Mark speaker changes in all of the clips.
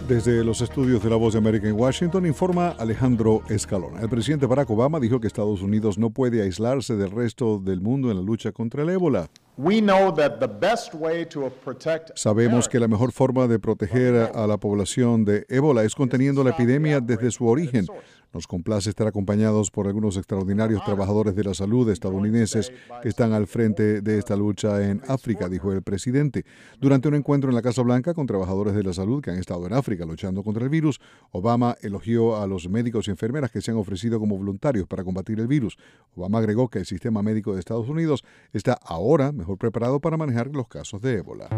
Speaker 1: Desde los estudios de La Voz de América en Washington, informa Alejandro Escalona. El presidente Barack Obama dijo que Estados Unidos no puede aislarse del resto del mundo en la lucha contra el ébola. Sabemos que la mejor forma de proteger a la población de ébola es conteniendo la epidemia desde su origen. Nos complace estar acompañados por algunos extraordinarios trabajadores de la salud estadounidenses que están al frente de esta lucha en África, dijo el presidente. Durante un encuentro en la Casa Blanca con trabajadores de la salud que han estado en África luchando contra el virus, Obama elogió a los médicos y enfermeras que se han ofrecido como voluntarios para combatir el virus. Obama agregó que el sistema médico de Estados Unidos está ahora mejor preparado para manejar los casos de ébola.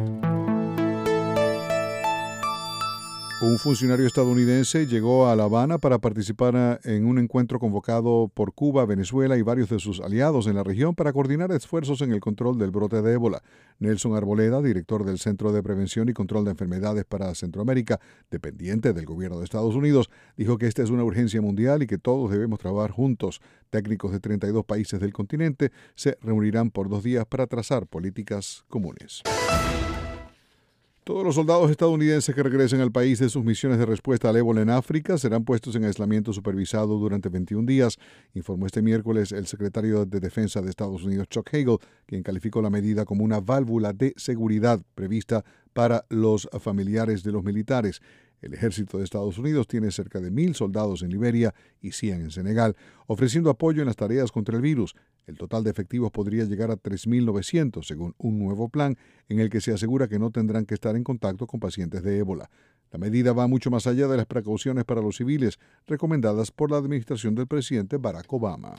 Speaker 1: Un funcionario estadounidense llegó a La Habana para participar en un encuentro convocado por Cuba, Venezuela y varios de sus aliados en la región para coordinar esfuerzos en el control del brote de ébola. Nelson Arboleda, director del Centro de Prevención y Control de Enfermedades para Centroamérica, dependiente del gobierno de Estados Unidos, dijo que esta es una urgencia mundial y que todos debemos trabajar juntos. Técnicos de 32 países del continente se reunirán por 2 días para trazar políticas comunes. Todos los soldados estadounidenses que regresen al país de sus misiones de respuesta al ébola en África serán puestos en aislamiento supervisado durante 21 días, informó este miércoles el secretario de Defensa de Estados Unidos, Chuck Hagel, quien calificó la medida como una válvula de seguridad prevista para los familiares de los militares. El ejército de Estados Unidos tiene cerca de 1,000 soldados en Liberia y 100 en Senegal, ofreciendo apoyo en las tareas contra el virus. El total de efectivos podría llegar a 3,900, según un nuevo plan en el que se asegura que no tendrán que estar en contacto con pacientes de ébola. La medida va mucho más allá de las precauciones para los civiles recomendadas por la administración del presidente Barack Obama.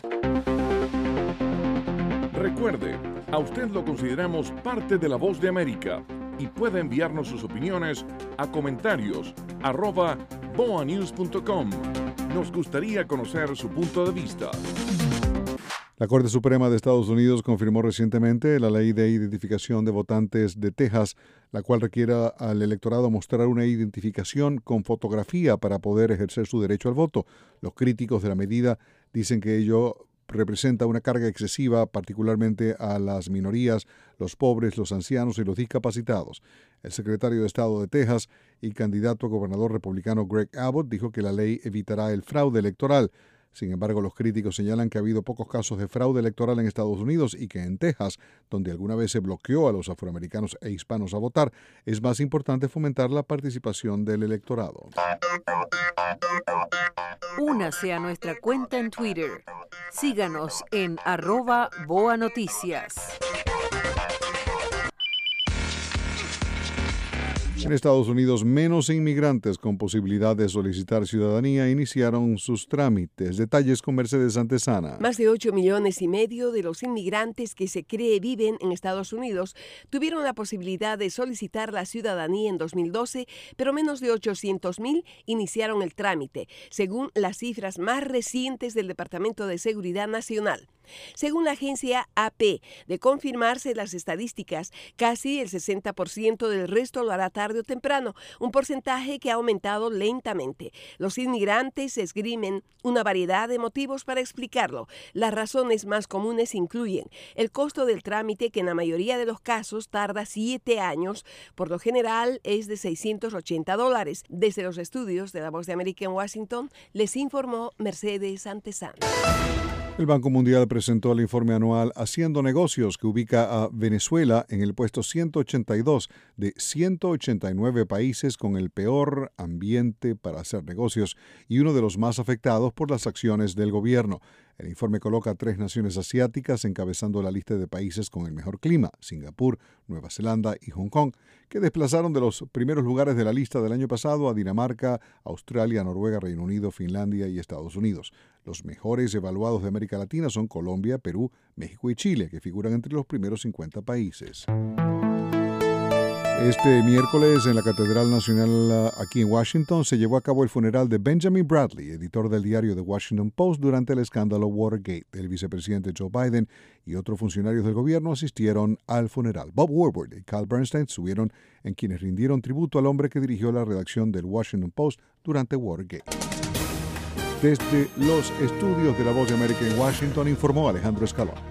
Speaker 2: Recuerde, a usted lo consideramos parte de La Voz de América y puede enviarnos sus opiniones a comentarios@boanews.com. Nos gustaría conocer su punto de vista.
Speaker 1: La Corte Suprema de Estados Unidos confirmó recientemente la ley de identificación de votantes de Texas, la cual requiere al electorado mostrar una identificación con fotografía para poder ejercer su derecho al voto. Los críticos de la medida dicen que ello representa una carga excesiva, particularmente a las minorías, los pobres, los ancianos y los discapacitados. El secretario de Estado de Texas y candidato a gobernador republicano Greg Abbott dijo que la ley evitará el fraude electoral. Sin embargo, los críticos señalan que ha habido pocos casos de fraude electoral en Estados Unidos y que en Texas, donde alguna vez se bloqueó a los afroamericanos e hispanos a votar, es más importante fomentar la participación del electorado.
Speaker 3: Únase a nuestra cuenta en Twitter. Síganos en @BoaNoticias.
Speaker 1: En Estados Unidos, menos inmigrantes con posibilidad de solicitar ciudadanía iniciaron sus trámites. Detalles con Mercedes Antesana.
Speaker 4: Más de 8,5 millones de los inmigrantes que se cree viven en Estados Unidos tuvieron la posibilidad de solicitar la ciudadanía en 2012, pero menos de 800,000 iniciaron el trámite, según las cifras más recientes del Departamento de Seguridad Nacional. Según la agencia AP, de confirmarse las estadísticas, casi el 60% del resto lo hará tarde o temprano, un porcentaje que ha aumentado lentamente. Los inmigrantes esgrimen una variedad de motivos para explicarlo. Las razones más comunes incluyen el costo del trámite, que en la mayoría de los casos tarda 7 años, por lo general es de $680. Desde los estudios de La Voz de América en Washington, les informó Mercedes Antesana.
Speaker 1: El Banco Mundial presentó el informe anual Haciendo Negocios, que ubica a Venezuela en el puesto 182 de 189 países con el peor ambiente para hacer negocios y uno de los más afectados por las acciones del gobierno. El informe coloca a 3 naciones asiáticas encabezando la lista de países con el mejor clima: Singapur, Nueva Zelanda y Hong Kong, que desplazaron de los primeros lugares de la lista del año pasado a Dinamarca, Australia, Noruega, Reino Unido, Finlandia y Estados Unidos. Los mejores evaluados de América Latina son Colombia, Perú, México y Chile, que figuran entre los primeros 50 países. Este miércoles, en la Catedral Nacional aquí en Washington, se llevó a cabo el funeral de Benjamin Bradley, editor del diario The Washington Post, durante el escándalo Watergate. El vicepresidente Joe Biden y otros funcionarios del gobierno asistieron al funeral. Bob Woodward y Carl Bernstein subieron en quienes rindieron tributo al hombre que dirigió la redacción del Washington Post durante Watergate. Desde los estudios de La Voz de América en Washington, informó Alejandro Escalona.